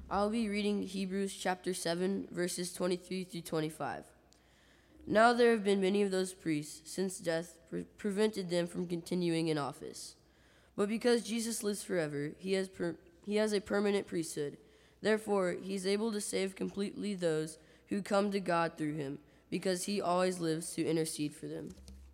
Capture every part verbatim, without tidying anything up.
I'll be reading Hebrews chapter seven, verses twenty-three through twenty-five. Now there have been many of those priests, since death pre- prevented them from continuing in office. But because Jesus lives forever, he has, per- he has a permanent priesthood. Therefore, he is able to save completely those who come to God through him, because he always lives to intercede for them.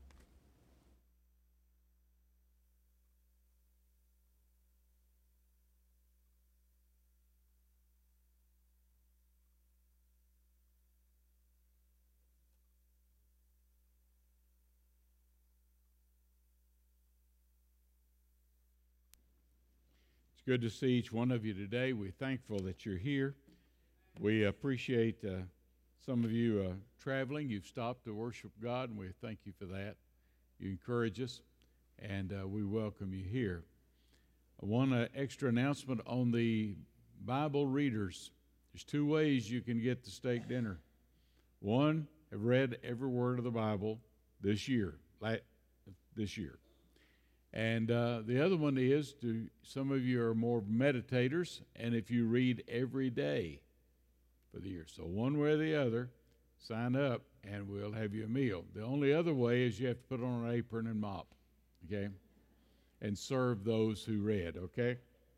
It's good to see each one of you today. We're thankful that you're here. We appreciate uh, some of you uh, traveling. You've stopped to worship God, and we thank you for that. You encourage us, and uh, we welcome you here. One uh, extra announcement on the Bible readers. There's two ways you can get the steak dinner. One, have read every word of the Bible this year, this year. And uh, the other one is, to some of you are more meditators, and if you read every day for the year. So one way or the other, sign up, and we'll have you a meal. The only other way is you have to put on an apron and mop, okay, and serve those who read, okay?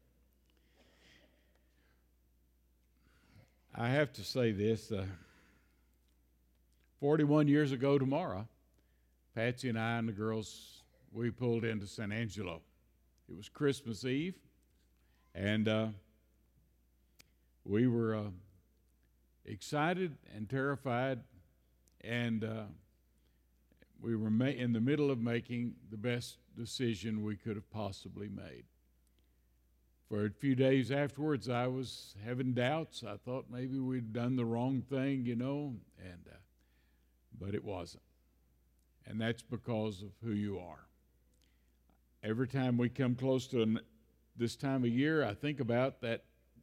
I have to say this. Uh, forty-one years ago tomorrow, Patsy and I and the girls, we pulled into San Angelo. It was Christmas Eve, and uh, we were uh, excited and terrified, and uh, we were ma- in the middle of making the best decision we could have possibly made. For a few days afterwards, I was having doubts. I thought maybe we'd done the wrong thing, you know, and uh, but it wasn't. And that's because of who you are. Every time we come close to an, this time of year, I think about that,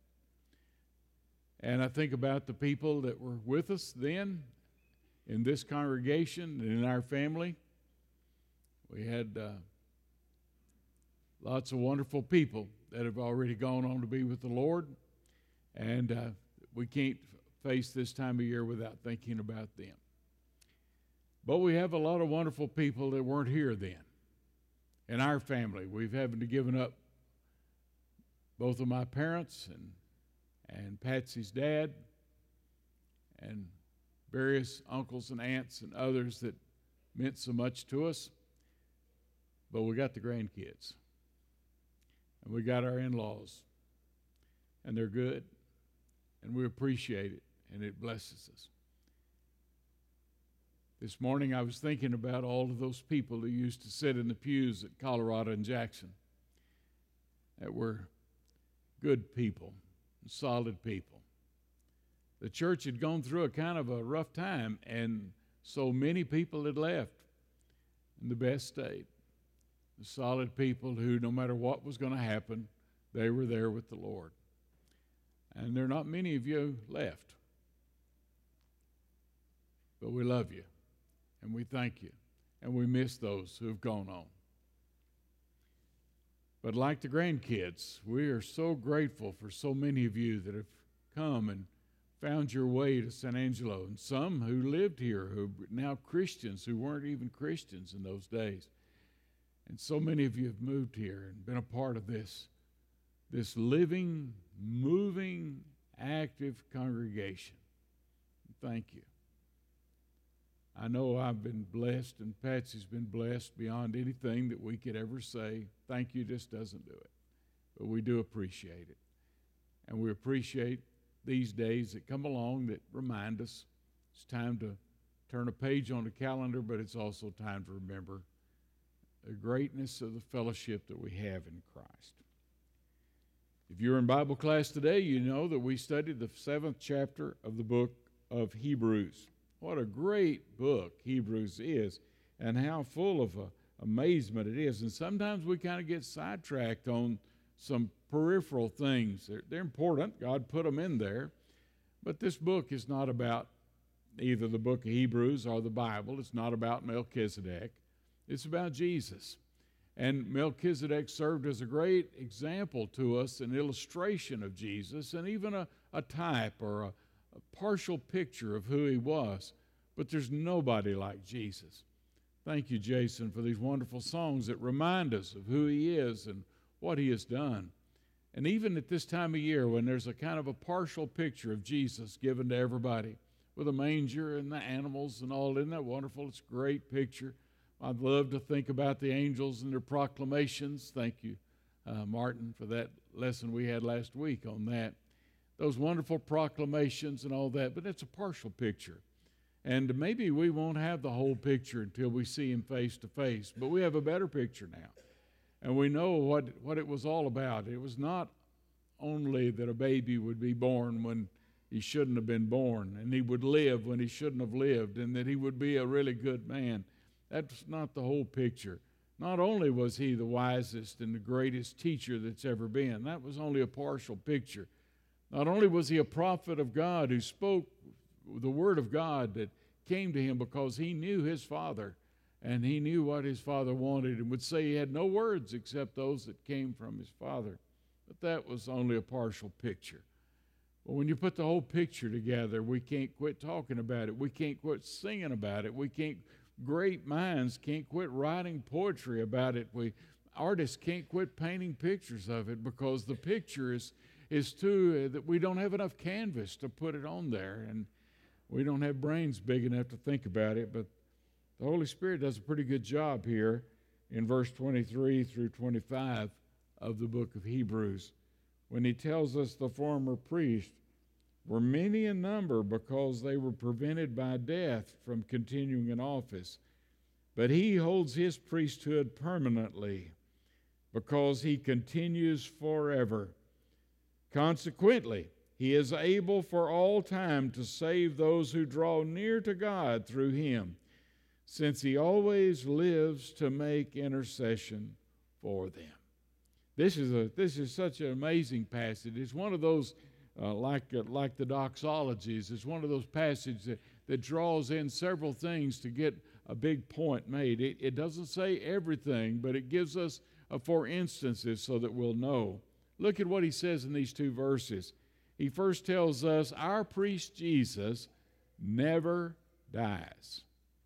and I think about the people that were with us then in this congregation and in our family. We had uh, lots of wonderful people that have already gone on to be with the Lord, and uh, we can't face this time of year without thinking about them. But we have a lot of wonderful people that weren't here then. In our family, we've having to given up both of my parents and and Patsy's dad and various uncles and aunts and others that meant so much to us. But we got the grandkids, and we got our in-laws, and they're good, and we appreciate it, and it blesses us. This morning I was thinking about all of those people who used to sit in the pews at Colorado and Jackson that were good people, solid people. The church had gone through a kind of a rough time, and so many people had left, and the best stayed. The solid people who, no matter what was going to happen, they were there with the Lord. And there are not many of you left, but we love you. And we thank you, and we miss those who have gone on. But like the grandkids, we are so grateful for so many of you that have come and found your way to San Angelo, and some who lived here who are now Christians who weren't even Christians in those days. And so many of you have moved here and been a part of this, this living, moving, active congregation. Thank you. I know I've been blessed, and Patsy's been blessed beyond anything that we could ever say. Thank you just doesn't do it. But we do appreciate it. And we appreciate these days that come along that remind us it's time to turn a page on the calendar, but it's also time to remember the greatness of the fellowship that we have in Christ. If you're in Bible class today, you know that we studied the seventh chapter of the book of Hebrews. What a great book Hebrews is, and how full of uh, amazement it is. And sometimes we kind of get sidetracked on some peripheral things. They're, they're important. God put them in there. But this book is not about either the book of Hebrews or the Bible. It's not about Melchizedek. It's about Jesus. And Melchizedek served as a great example to us, an illustration of Jesus, and even a, a type or a, a partial picture of who he was. But there's nobody like Jesus. Thank you, Jason, for these wonderful songs that remind us of who he is and what he has done. And even at this time of year, when there's a kind of a partial picture of Jesus given to everybody with a manger and the animals and all, isn't that wonderful? It's a great picture. I'd love to think about the angels and their proclamations. Thank you, uh, Martin, for that lesson we had last week on that. Those wonderful proclamations and all that, but it's a partial picture. And maybe we won't have the whole picture until we see him face to face, but we have a better picture now. And we know what, what it was all about. It was not only that a baby would be born when he shouldn't have been born, and he would live when he shouldn't have lived, and that he would be a really good man. That's not the whole picture. Not only was he the wisest and the greatest teacher that's ever been, that was only a partial picture. Not only was he a prophet of God who spoke the word of God that came to him because he knew his Father, and he knew what his Father wanted, and would say he had no words except those that came from his Father. But that was only a partial picture. But when you put the whole picture together, we can't quit talking about it. We can't quit singing about it. We can't, great minds can't quit writing poetry about it. We artists can't quit painting pictures of it, because the picture is, is too, uh, that we don't have enough canvas to put it on there. And we don't have brains big enough to think about it, but the Holy Spirit does a pretty good job here in verse twenty-three through twenty-five of the book of Hebrews, when he tells us the former priests were many in number because they were prevented by death from continuing in office. But he holds his priesthood permanently because he continues forever. Consequently, he is able for all time to save those who draw near to God through him, since he always lives to make intercession for them. This is a this is such an amazing passage. It's one of those, uh, like uh, like the doxologies, it's one of those passages that, that draws in several things to get a big point made. It, it doesn't say everything, but it gives us uh, four instances so that we'll know. Look at what he says in these two verses. He first tells us our priest Jesus never dies.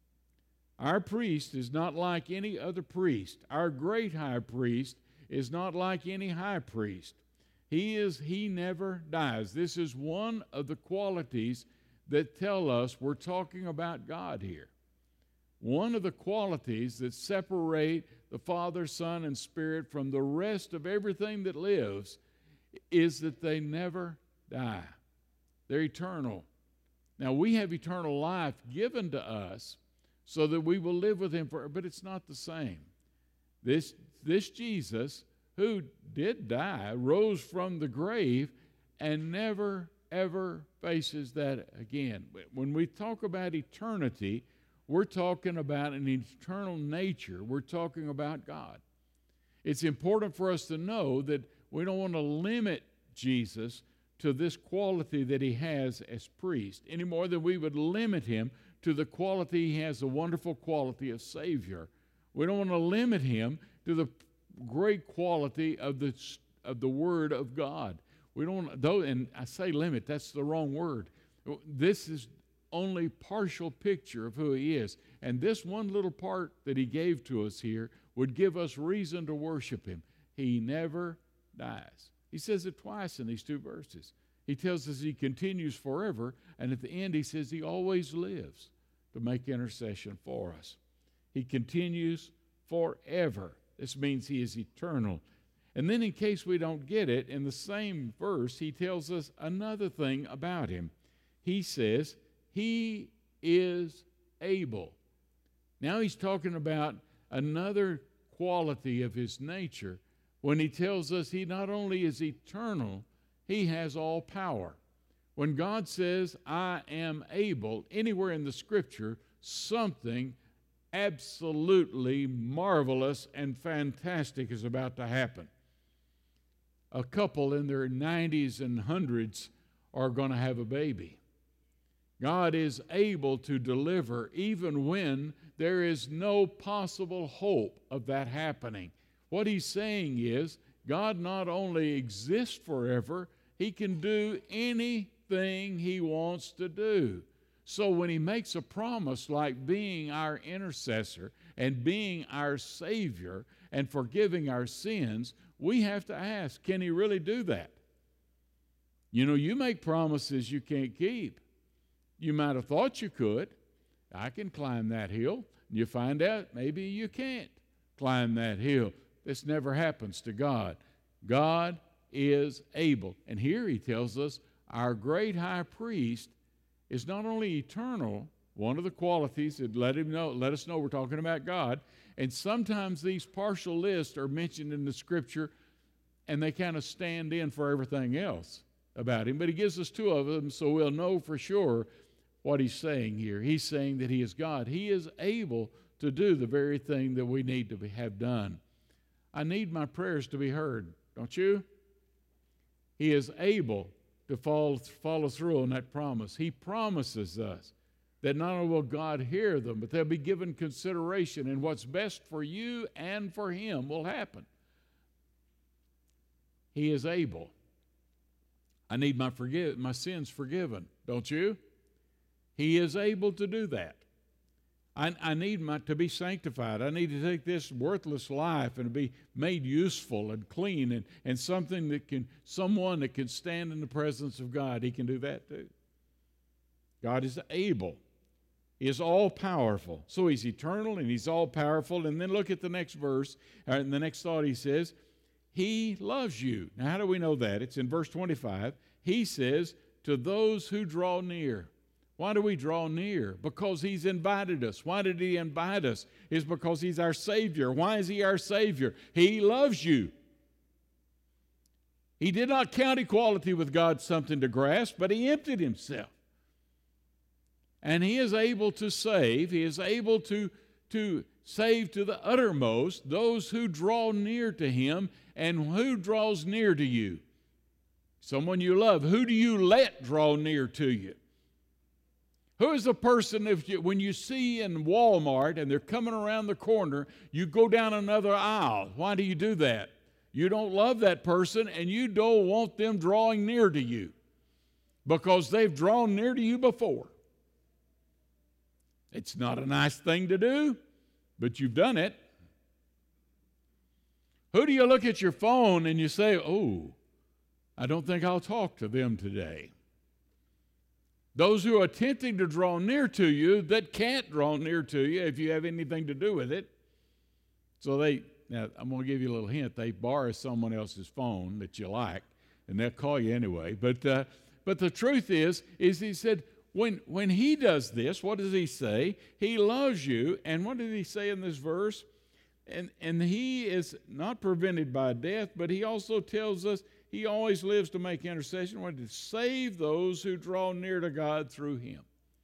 Our priest is not like any other priest. Our great high priest is not like any high priest. He is, he never dies. This is one of the qualities that tell us we're talking about God here. One of the qualities that separate the Father, Son, and Spirit from the rest of everything that lives is that they never die. They're eternal. Now, we have eternal life given to us so that we will live with him forever, but it's not the same. This, this Jesus, who did die, rose from the grave and never, ever faces that again. When we talk about eternity, we're talking about an eternal nature. We're talking about God. It's important for us to know that we don't want to limit Jesus to this quality that he has as priest, any more than we would limit him to the quality he has, the wonderful quality of Savior. We don't want to limit him to the great quality of the, of the Word of God. We don't, though, and I say limit, that's the wrong word. This is only partial picture of who he is. And this one little part that he gave to us here would give us reason to worship him. He never dies. He says it twice in these two verses. He tells us he continues forever, and at the end he says he always lives to make intercession for us. He continues forever. This means he is eternal. And then in case we don't get it, in the same verse he tells us another thing about him. He says he is able. Now he's talking about another quality of his nature when he tells us he not only is eternal, he has all power. When God says, I am able, anywhere in the Scripture, something absolutely marvelous and fantastic is about to happen. A couple in their nineties and hundreds are going to have a baby. God is able to deliver even when there is no possible hope of that happening. What he's saying is, God not only exists forever, he can do anything he wants to do. So when he makes a promise like being our intercessor and being our Savior and forgiving our sins, we have to ask, can he really do that? You know, you make promises you can't keep. You might have thought you could. I can climb that hill. You find out maybe you can't climb that hill. This never happens to God. God is able. And here he tells us our great high priest is not only eternal, one of the qualities that let him know, let us know we're talking about God. And sometimes these partial lists are mentioned in the Scripture, and they kind of stand in for everything else about him. But he gives us two of them, so we'll know for sure what he's saying here. He's saying that he is God. He is able to do the very thing that we need to be, have done. I need my prayers to be heard, don't you? He is able to follow, follow through on that promise. He promises us that not only will God hear them, but they'll be given consideration, and what's best for you and for him will happen. He is able. I need my forgive, my sins forgiven, don't you? He is able to do that. I, I need my, to be sanctified. I need to take this worthless life and be made useful and clean and, and something that can, someone that can stand in the presence of God. He can do that too. God is able. He is all-powerful. So he's eternal and he's all-powerful. And then look at the next verse. Uh, in the next thought he says, he loves you. Now how do we know that? It's in verse twenty-five. He says, to those who draw near. Why do we draw near? Because he's invited us. Why did he invite us? It's because he's our Savior. Why is he our Savior? He loves you. He did not count equality with God something to grasp, but he emptied himself. And he is able to save. He is able to, to save to the uttermost those who draw near to him. And who draws near to you? Someone you love. Who do you let draw near to you? Who is the person, if you, when you see in Walmart and they're coming around the corner, you go down another aisle? Why do you do that? You don't love that person and you don't want them drawing near to you because they've drawn near to you before. It's not a nice thing to do, but you've done it. Who do you look at your phone and you say, oh, I don't think I'll talk to them today? Those who are attempting to draw near to you that can't draw near to you if you have anything to do with it. So they, now I'm going to give you a little hint. They borrow someone else's phone that you like, and they'll call you anyway. But uh, but the truth is, is he said, when, when he does this, what does he say? He loves you. And what did he say in this verse? And, and he is not prevented by death, but he also tells us he always lives to make intercession, to save those who draw near to God through him.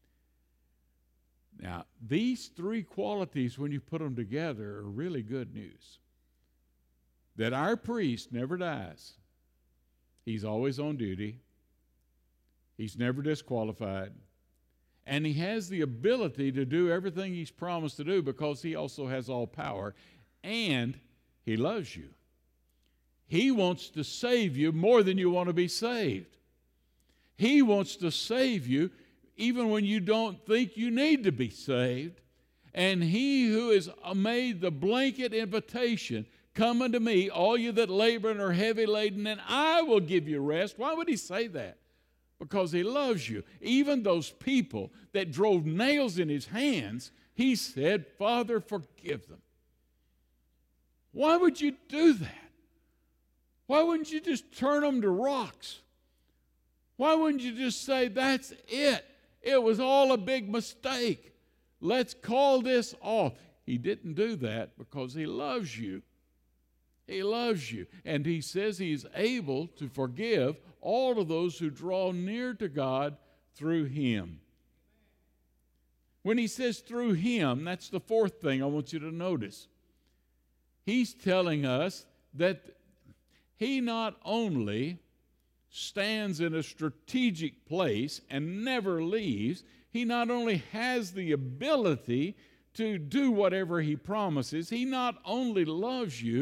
Now, these three qualities, when you put them together, are really good news. That our priest never dies. He's always on duty. He's never disqualified. And he has the ability to do everything he's promised to do because he also has all power. And he loves you. He wants to save you more than you want to be saved. He wants to save you even when you don't think you need to be saved. And he who has made the blanket invitation, come unto me, all you that labor and are heavy laden, and I will give you rest. Why would he say that? Because he loves you. Even those people that drove nails in his hands, he said, Father, forgive them. Why would you do that? Why wouldn't you just turn them to rocks? Why wouldn't you just say, that's it? It was all a big mistake. Let's call this off. He didn't do that because he loves you. He loves you. And he says he's able to forgive all of those who draw near to God through him. When he says through him, that's the fourth thing I want you to notice. He's telling us that he not only stands in a strategic place and never leaves, he not only has the ability to do whatever he promises, he not only loves you,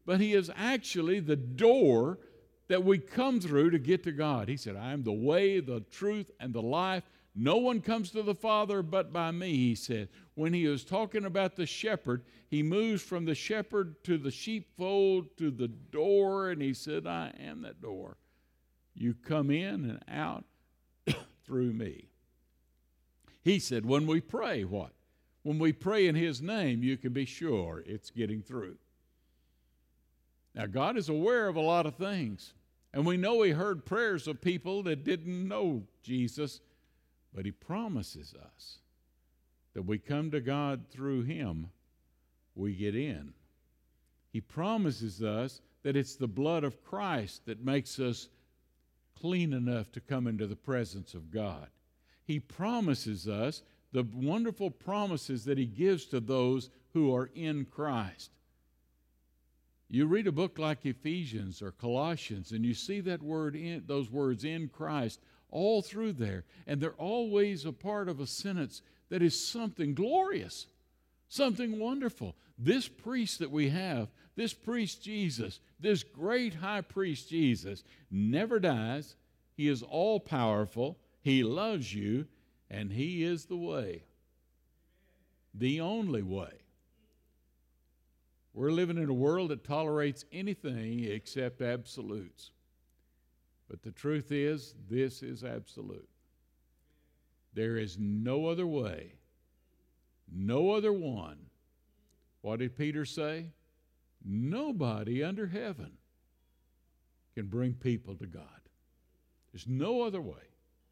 but he is actually the door that we come through to get to God. He said, I am the way, the truth, and the life. No one comes to the Father but by me, he said. When he was talking about the shepherd, he moves from the shepherd to the sheepfold to the door, and he said, I am that door. You come in and out through me. He said, when we pray, what? When we pray in his name, you can be sure it's getting through. Now, God is aware of a lot of things, and we know he heard prayers of people that didn't know Jesus, but he promises us that we come to God through him, we get in. He promises us that it's the blood of Christ that makes us clean enough to come into the presence of God. He promises us the wonderful promises that he gives to those who are in Christ. You read a book like Ephesians or Colossians, and you see that word in, those words in Christ all through there, and they're always a part of a sentence that is something glorious, something wonderful. This priest that we have, this priest Jesus, this great high priest Jesus, never dies. He is all-powerful. He loves you, and he is the way, the only way. We're living in a world that tolerates anything except absolutes. But the truth is, this is absolute. There is no other way, no other one. What did Peter say? Nobody under heaven can bring people to God. There's no other way.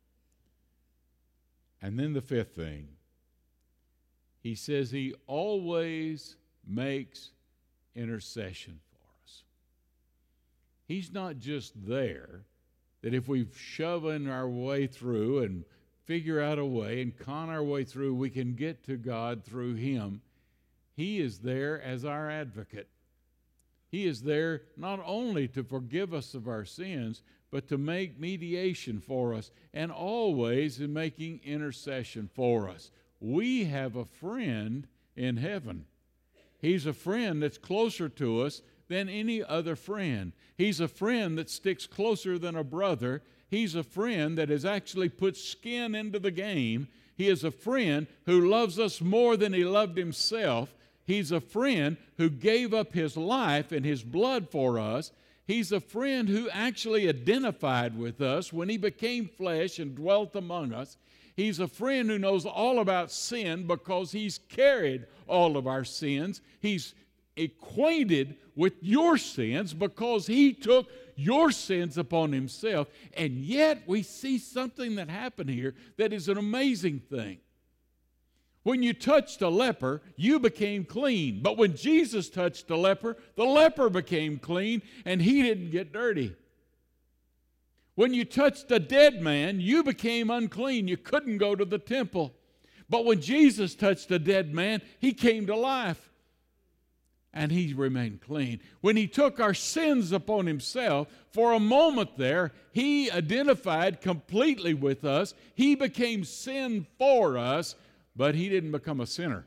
And then the fifth thing, he says he always makes intercession for us. He's not just there that if we shove in our way through and figure out a way and con our way through, we can get to God through him. He is there as our advocate. He is there not only to forgive us of our sins, but to make mediation for us, and always in making intercession for us. We have a friend in heaven. He's a friend that's closer to us than any other friend. He's a friend that sticks closer than a brother. He's a friend that has actually put skin into the game. He is a friend who loves us more than he loved himself. He's a friend who gave up his life and his blood for us. He's a friend who actually identified with us when he became flesh and dwelt among us. He's a friend who knows all about sin because he's carried all of our sins. He's acquainted with your sins because he took your sins upon himself. And yet we see something that happened here that is an amazing thing. When you touched a leper, you became clean. But when Jesus touched a leper, the leper became clean and he didn't get dirty. When you touched a dead man, you became unclean. You couldn't go to the temple. But when Jesus touched a dead man, he came to life and he remained clean. When he took our sins upon himself, for a moment there, he identified completely with us. He became sin for us, but he didn't become a sinner.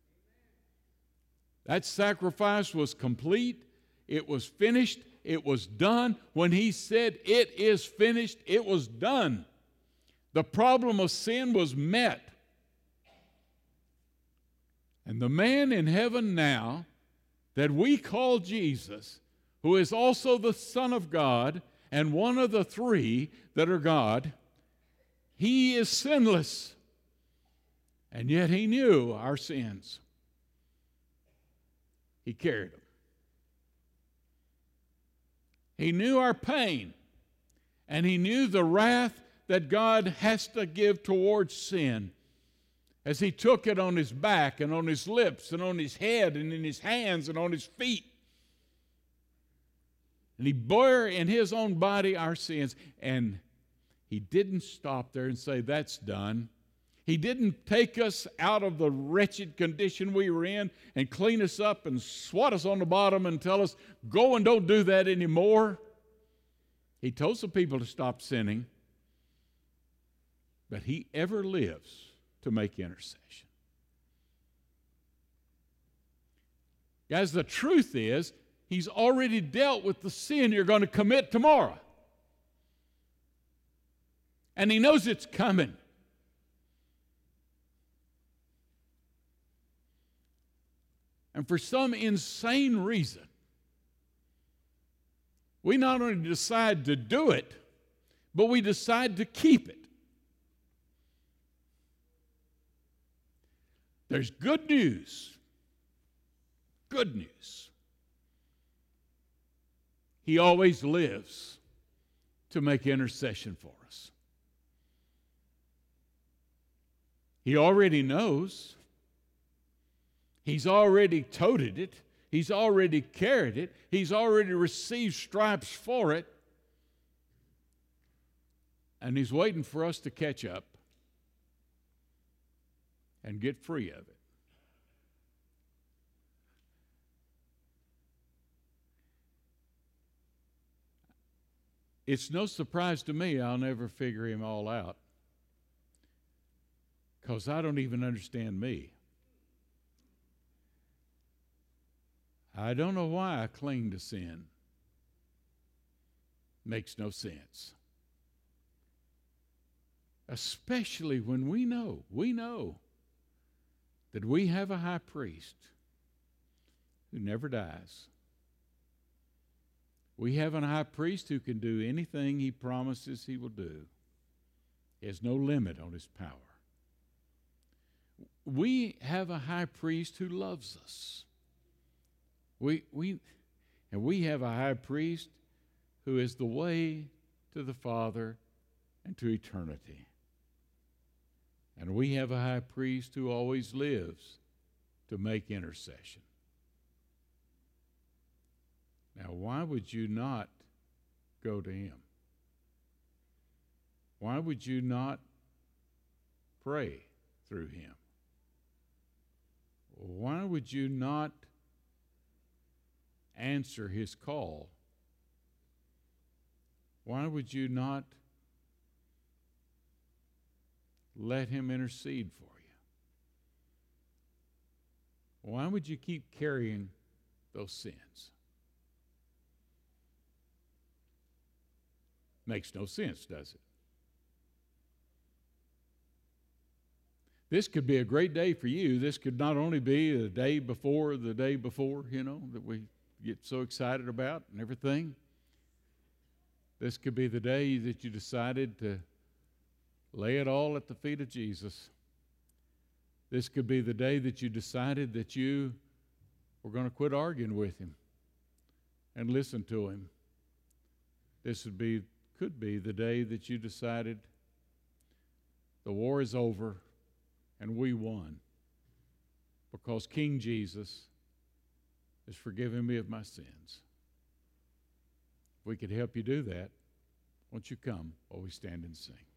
That sacrifice was complete. It was finished. It was done. When he said, it is finished, it was done. The problem of sin was met. And the man in heaven now that we call Jesus, who is also the Son of God and one of the three that are God, he is sinless. And yet he knew our sins. He carried them. He knew our pain, and he knew the wrath that God has to give towards sin as he took it on his back and on his lips and on his head and in his hands and on his feet. And he bore in his own body our sins, and he didn't stop there and say, that's done. He didn't take us out of the wretched condition we were in and clean us up and swat us on the bottom and tell us, go and don't do that anymore. He told some people to stop sinning, but he ever lives to make intercession. Guys, the truth is, He's already dealt with the sin you're going to commit tomorrow. And He knows it's coming. And for some insane reason, we not only decide to do it, but we decide to keep it. There's good news. Good news. He always lives to make intercession for us. He already knows. He's already toted it. He's already carried it. He's already received stripes for it. And He's waiting for us to catch up and get free of it. It's no surprise to me I'll never figure Him all out, because I don't even understand me. I don't know why I cling to sin. Makes no sense. Especially when we know, we know that we have a high priest who never dies. We have a high priest who can do anything He promises He will do. He has no limit on His power. We have a high priest who loves us. We, we, and we have a high priest who is the way to the Father and to eternity. And we have a high priest who always lives to make intercession. Now, why would you not go to Him? Why would you not pray through Him? Why would you not answer His call? Why would you not let Him intercede for you? Why would you keep carrying those sins? Makes no sense, does it? This could be a great day for you. This could not only be the day before the day before, you know, that we get so excited about and everything. This could be the day that you decided to lay it all at the feet of Jesus. This could be the day that you decided that you were going to quit arguing with Him and listen to Him. This would be, could be the day that you decided the war is over and we won, because King Jesus has forgiven me of my sins. If we could help you do that, won't you come while we stand and sing?